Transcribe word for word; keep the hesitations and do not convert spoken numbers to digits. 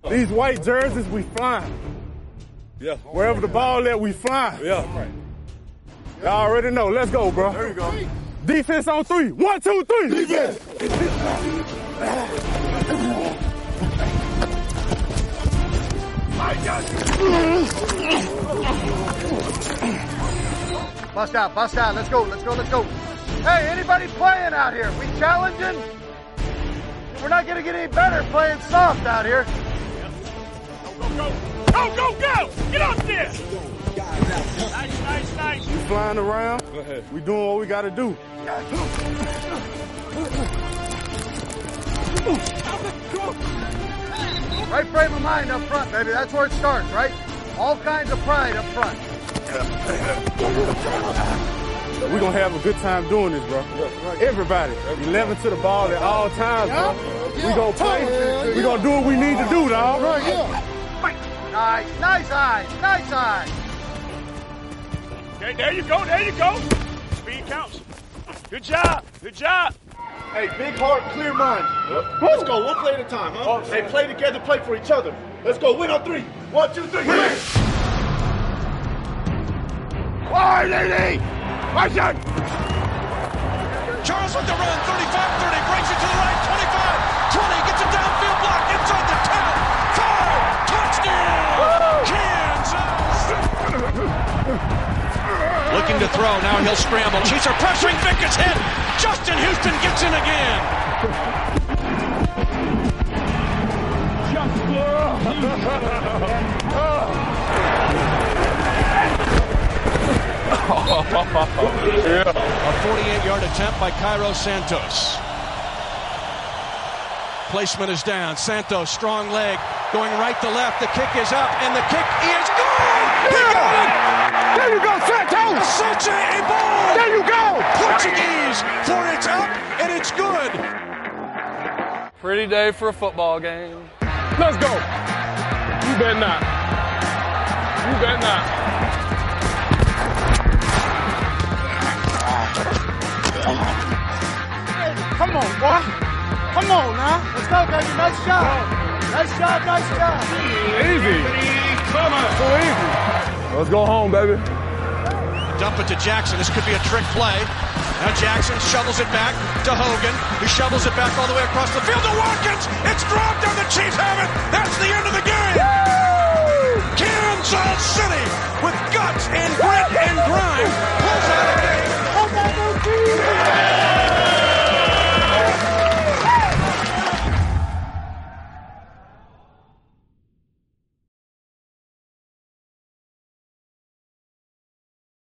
These white jerseys, we flying. Yeah. Wherever the ball at, we flying. Yeah. Y'all already know. Let's go, bro. There you go. Defense on three. One, two, three. Defense. Bust out, bust out. Let's go, let's go, let's go. Hey, anybody playing out here? We challenging? We're not going to get any better playing soft out here. Go, go, go, go, go! Get up there! Nice, nice, nice. We flying around. Go ahead. We doing what we got to do. Right frame of mind up front, baby. That's where it starts, right? All kinds of pride up front. We're going to have a good time doing this, bro. Everybody. eleven to the ball at all times, bro. We going to play. We going to do what we need to do, dog. Right, yeah. Nice, nice eyes, nice eyes. Okay, there you go, there you go. Speed counts. Good job, good job. Hey, big heart, clear mind. Yep. Let's go, one play at a time, huh? Hey, play together, play for each other. Let's go, win on three. One, two, three, win! Why, lady? Action! Charles with the run, thirty-five thirty, breaks it to the right, twenty-five twenty, gets a downfield block inside the ten, five, touchdown! Kansas! Looking to throw, now he'll scramble. Chiefs are pressuring, Vick gets hit. Justin Houston gets in again. A forty-eight-yard attempt by Cairo Santos. Placement is down. Santos, strong leg, going right to left. The kick is up, and the kick is good! He got it! There you go, Santos! Such a ball! There you go! Portuguese, for it's up, and it's good! Pretty day for a football game. Let's go! You bet not. You bet not. Come on, boy. Come on now. Let's go, baby. Nice job. Nice job, nice job. Easy. Come on. So easy. Let's go home, baby. Dump it to Jackson. This could be a trick play. Now Jackson shovels it back to Hogan, who shovels it back all the way across the field to Watkins. It's dropped, and the Chiefs have it. That's the end of the game. Woo! Kansas City, with guts and grit and grime, pulls out a